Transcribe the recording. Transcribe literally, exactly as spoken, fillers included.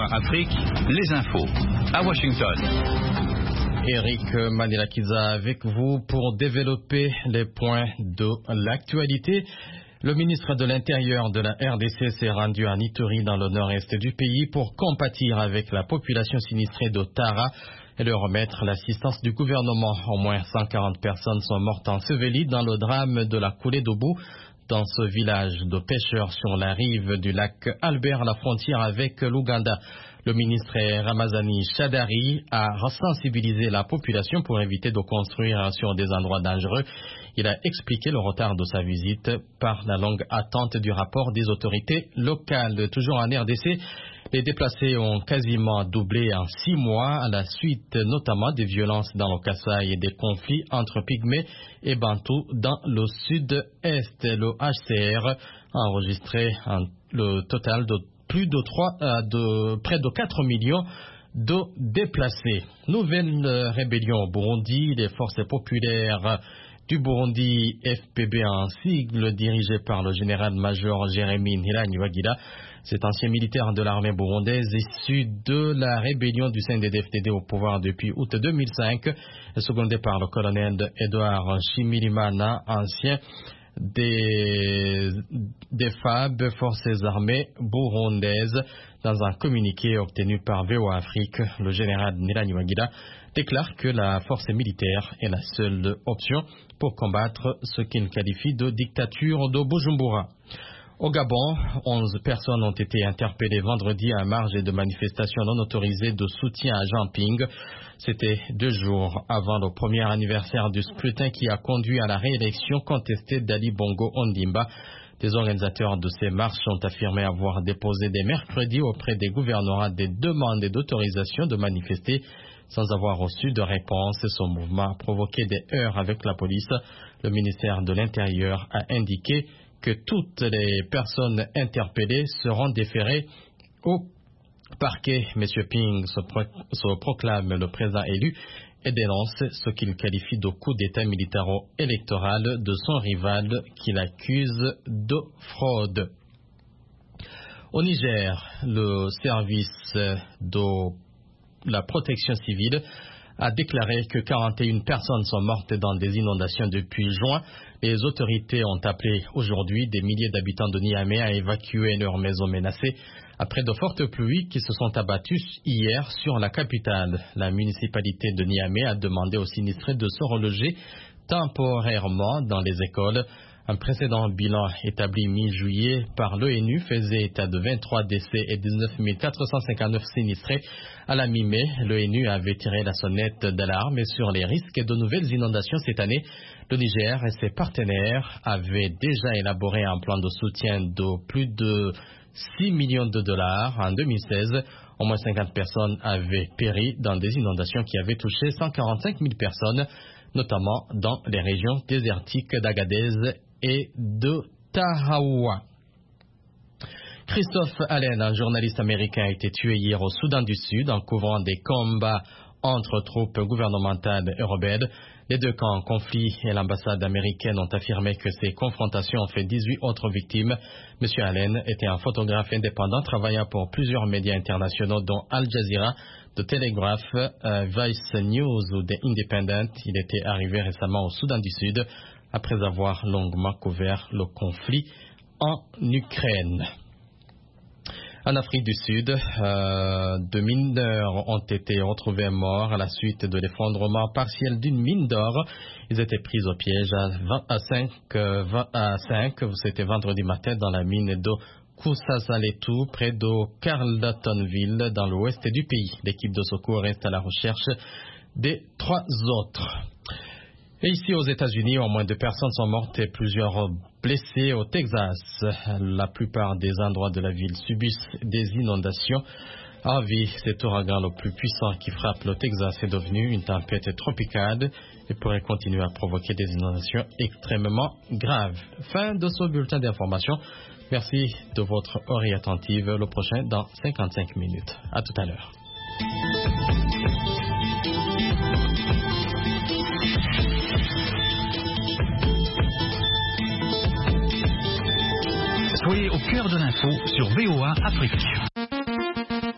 Afrique, les infos. À Washington. Eric Manilakiza avec vous pour développer les points de l'actualité. Le ministre de l'Intérieur de la R D C s'est rendu à Ituri dans le nord-est du pays pour compatir avec la population sinistrée de Tara et leur remettre l'assistance du gouvernement. Au moins cent quarante personnes sont mortes ensevelies dans le drame de la coulée d'eau dans ce village de pêcheurs sur la rive du lac Albert à la frontière avec l'Ouganda. Le ministre Ramazani Shadari a sensibilisé la population pour éviter de construire sur des endroits dangereux. Il a expliqué le retard de sa visite par la longue attente du rapport des autorités locales. Toujours en R D C, les déplacés ont quasiment doublé en six mois à la suite notamment des violences dans le Kasaï et des conflits entre Pygmées et Bantous dans le sud-est. Le H C R a enregistré un, le total de plus de trois, euh, de près de quatre millions de déplacés. Nouvelle euh, rébellion au Burundi, les forces populaires du Burundi, F P B en sigle, dirigé par le général-major Jérémy Ntihiranyuwagira. Cet ancien militaire de l'armée burundaise issu de la rébellion du C N D D F D D au pouvoir depuis août deux mille cinq, secondé par le colonel Edouard Shimirimana, ancien des, des F A B, Forces armées burundaises. Dans un communiqué obtenu par V O A Afrique, le général Ntihiranyuwagira déclare que la force militaire est la seule option pour combattre ce qu'il qualifie de dictature de Bujumbura. Au Gabon, onze personnes ont été interpellées vendredi à marge de manifestations non autorisées de soutien à Jean Ping. C'était deux jours avant le premier anniversaire du scrutin qui a conduit à la réélection contestée d'Ali Bongo Ondimba. Des organisateurs de ces marches ont affirmé avoir déposé dès mercredi auprès des gouvernorats des demandes d'autorisation de manifester sans avoir reçu de réponse. Ce mouvement a provoqué des heurts avec la police. Le ministère de l'Intérieur a indiqué que toutes les personnes interpellées seront déférées au parquet. M. Ping se, pro se proclame le président élu et dénonce ce qu'il qualifie de coup d'état militaro-électoral de son rival qu'il accuse de fraude. Au Niger, le service de la protection civile a déclaré que quarante et une personnes sont mortes dans des inondations depuis juin. Les autorités ont appelé aujourd'hui des milliers d'habitants de Niamey à évacuer leurs maisons menacées après de fortes pluies qui se sont abattues hier sur la capitale. La municipalité de Niamey a demandé aux sinistrés de se reloger temporairement dans les écoles. Un précédent bilan établi mi-juillet par l'O N U faisait état de vingt-trois décès et dix-neuf mille quatre cent cinquante-neuf sinistrés. À la mi-mai, l'O N U avait tiré la sonnette d'alarme sur les risques de nouvelles inondations cette année. Le Niger et ses partenaires avaient déjà élaboré un plan de soutien de plus de six millions de dollars en deux mille seize. Au moins cinquante personnes avaient péri dans des inondations qui avaient touché cent quarante-cinq mille personnes, notamment dans les régions désertiques d'Agadez et de Tahaoua. Christophe Allen, un journaliste américain, a été tué hier au Soudan du Sud en couvrant des combats entre troupes gouvernementales et rebelles. Les deux camps en conflit et l'ambassade américaine ont affirmé que ces confrontations ont fait dix-huit autres victimes. M. Allen était un photographe indépendant travaillant pour plusieurs médias internationaux dont Al Jazeera, The Telegraph, euh, Vice News ou The Independent. Il était arrivé récemment au Soudan du Sud après avoir longuement couvert le conflit en Ukraine. En Afrique du Sud, euh, deux mineurs ont été retrouvés morts à la suite de l'effondrement partiel d'une mine d'or. Ils étaient pris au piège à cinq, c'était vendredi matin dans la mine de Kusasaletu, près de Carletonville, dans l'ouest du pays. L'équipe de secours reste à la recherche des trois autres. Et ici aux États-Unis, au moins deux personnes sont mortes et plusieurs blessés au Texas. La plupart des endroits de la ville subissent des inondations. Harvey, cet ouragan le plus puissant qui frappe le Texas, est devenu une tempête tropicale et pourrait continuer à provoquer des inondations extrêmement graves. Fin de ce bulletin d'information. Merci de votre oreille attentive. Le prochain dans cinquante-cinq minutes. À tout à l'heure. Soyez au cœur de l'info sur V O A Afrique.